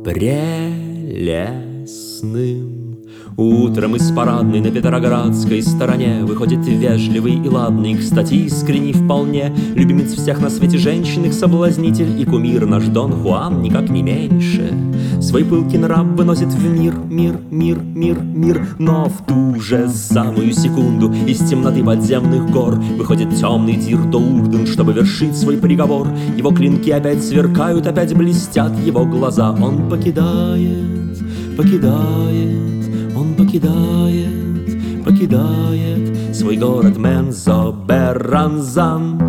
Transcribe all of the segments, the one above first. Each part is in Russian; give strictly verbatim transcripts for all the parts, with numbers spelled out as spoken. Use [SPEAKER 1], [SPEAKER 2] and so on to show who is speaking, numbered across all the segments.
[SPEAKER 1] прелестным. Утром из парадной на Петроградской стороне выходит вежливый и ладный, кстати, искренний вполне, любимец всех на свете женщин, их соблазнитель и кумир наш Дон Хуан никак не меньше. Свой пылкий нрав выносит в мир, мир, мир, мир, мир. Но в ту же самую секунду из темноты подземных гор выходит темный Дирдоурден, чтобы вершить свой приговор. Его клинки опять сверкают, опять блестят его глаза. Он покидает, покидает, он покидает, покидает свой город Мензо-Берранзан.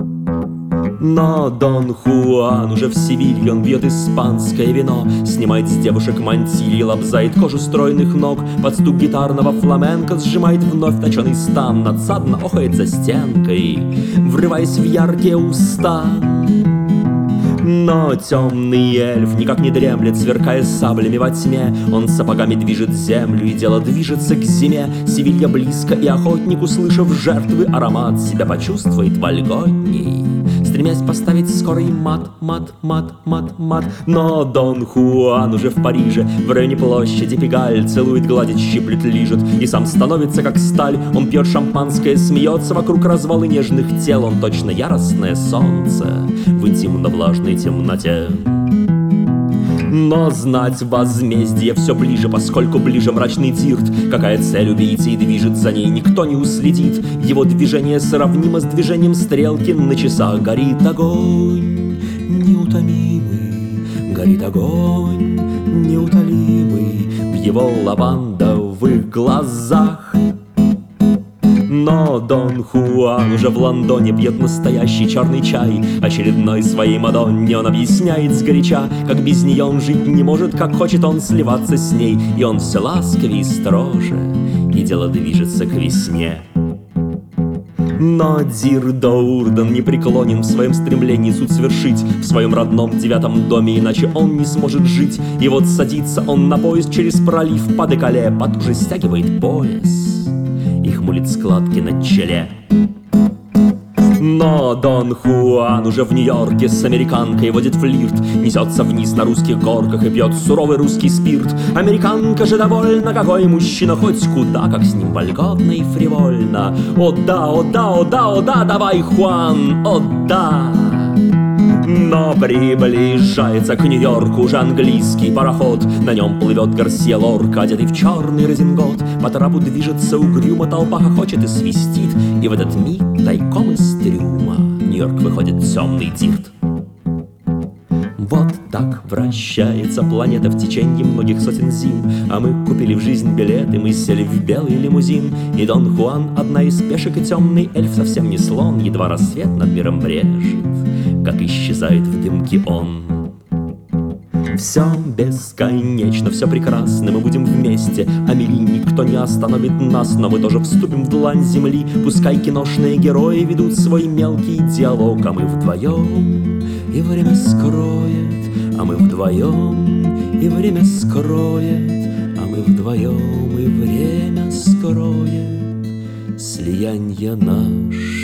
[SPEAKER 1] Но Дон Хуан уже в Севилье, он пьет испанское вино, снимает с девушек мантильи, лобзает кожу стройных ног, под стук гитарного фламенко сжимает вновь точеный стан, надсадно охает за стенкой, врываясь в яркие уста. Но темный эльф никак не дремлет, сверкая саблями во тьме. Он сапогами движет землю, и дело движется к зиме. Севилья близко, и охотник, услышав жертвы аромат, себя почувствует вольготней, стремясь поставить скорый мат, мат, мат, мат, мат. Но Дон Хуан уже в Париже, в районе площади Пегаль, целует, гладит, щиплет, лижет, и сам становится как сталь. Он пьет шампанское, смеется вокруг развалы нежных тел. Он точно яростное солнце в интимно-влажной темноте. Но знать возмездие все ближе, поскольку ближе мрачный Дирт. Какая цель убийцы и движет за ней, никто не уследит. Его движение сравнимо с движением стрелки на часах. Горит огонь неутомимый, горит огонь неутолимый в его лавандовых глазах. Но Дон Хуан уже в Лондоне пьет настоящий черный чай. Очередной своей Мадонне он объясняет сгоряча, как без нее он жить не может, как хочет он сливаться с ней. И он все ласковее и строже, и дело движется к весне. Но Дирдоурден не преклонен в своем стремлении суд свершить в своем родном девятом доме, иначе он не сможет жить. И вот садится он на поезд через пролив по Декале, потуже стягивает пояс и хмурит складки на челе. Но Дон Хуан уже в Нью-Йорке с американкой водит флирт, несется вниз на русских горках и пьет суровый русский спирт. Американка же довольна, какой мужчина хоть куда, как с ним вольготно и фривольно. О да, о да, о да, о да, давай, Хуан, о да. Но приближается к Нью-Йорку уже английский пароход. На нем плывет Гарсия Лорка, одетый в черный резингот. По трапу движется угрюмо, толпа хохочет и свистит. И в этот миг тайком из трюма Нью-Йорк выходит темный Дирт. Вот так вращается планета в течение многих сотен зим. А мы купили в жизнь билеты, мы сели в белый лимузин. И Дон Хуан одна из пешек, и темный эльф совсем не слон. Едва рассвет над миром брежет, как исчезает в дымке он. Все бесконечно, все прекрасно, мы будем вместе. Амели, никто не остановит нас, но мы тоже вступим в длань земли. Пускай киношные герои ведут свой мелкий диалог, а мы вдвоем, и время скроет, а мы вдвоем, и время скроет, а мы вдвоем, и время скроет слиянье наше.